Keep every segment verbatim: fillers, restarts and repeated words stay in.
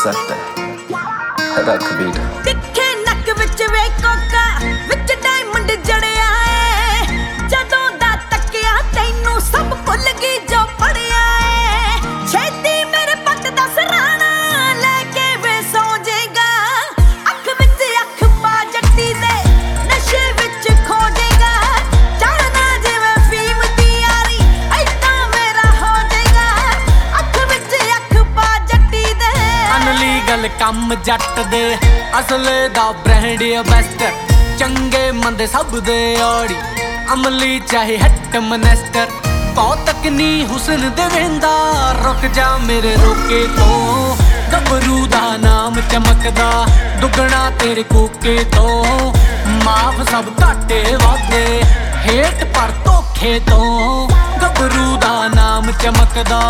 सकता है। रख बीट तिखे नक विच वे कोका विच डायमंड जड़िया है जदों दा तकिया तैनू सब भुल गई जो पड़िया है छेती मेरे पट दा सराना लेके वे सौ जाएगा अख विच अख पा जट्टी दे नशे विच खो जाएगा चढ़ना जिवें फीम दी यारी ऐदां मेरा हो जाएगा अख विच अख पा जट्टी दे अनलीगल कम जट दे असले दा ब्रांड बेस्ट चंगे मंदे सब दे आड़ी अमली चाहे हट मनेस्टर कौतक नी हुसन दे वेंदा रुक जा मेरे रोके तो गबरू दा नाम चमकदा दुगना तेरे कोके तो माफ सब घाटे वादे हेट पर धोखे तो गबरू दा नाम चमकदा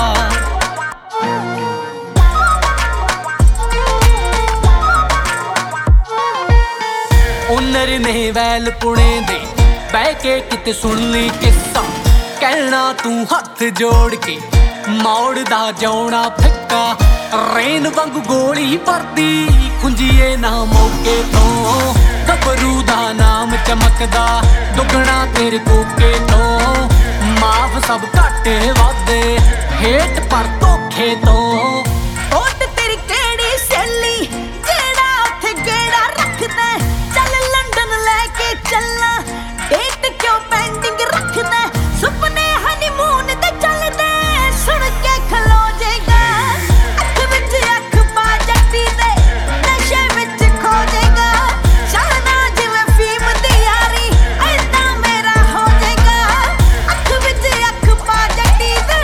उनर ने वैल पुणे दे बह के किते सुन ली किस्सा कहना तू हथ जोड़ के मौड़दा जाना फिक्का रेन वांगू गोली भरदी खुंजिए ना मौके तो गबरू दा नाम चमकदा दुगना तेरे कोके तो माफ सब घाटे वादे हेट पर धोखे तो ओट तेरी केड़ी सैली जेड़ा उथे गेड़ा रखदा चल लंदन लेके चलना डेट क्यों पेंडिंग रखदा सुपने हनीमून ते चलदे सुन के खलो जाएगा अख विच अख पा जट्टी दे नशे विच खो जाएगा चढ़ना जिवें फीम दी यारी ऐदां मेरा हो जाएगा अख विच अख पा जट्टी दे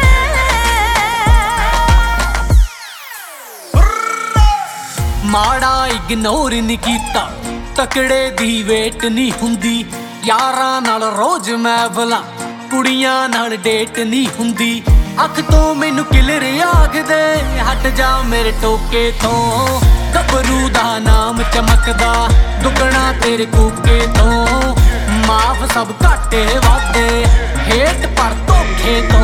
माड़ा इग्नोर नहीं कीता तकड़े दी वेट नहीं हुंदी यारां नाल रोज मैं भला कुड़ियां नाल डेट नहीं हुंदी अख तो मैनू किलर आखदे हट जा मेरे टोके तो गबरू दा नाम चमकदा दुगना तेरे कोके तो माफ सब घाटे वादे हेट पर धोखे तो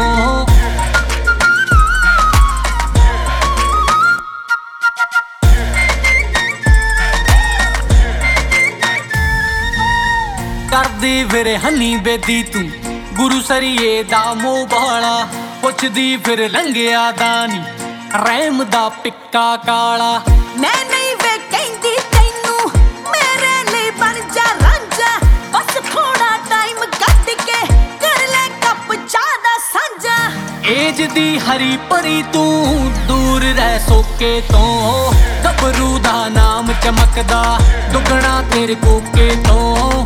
करदी फिर हनी बेदी तू गुरु सरिए दा मोह बाला पुछदी फिर लंघिया दानी रैम दा पिक्का काला मैं नहीं वे कहंदी तैनू मेरे लिए बन जा रांझा बस थोड़ा टाइम कट के कर ले कप चाह दा सांझा एज दी हरी परी तू दूर रह सोके तो गबरू दा नाम चमकदा दुगना तेरे कोके तो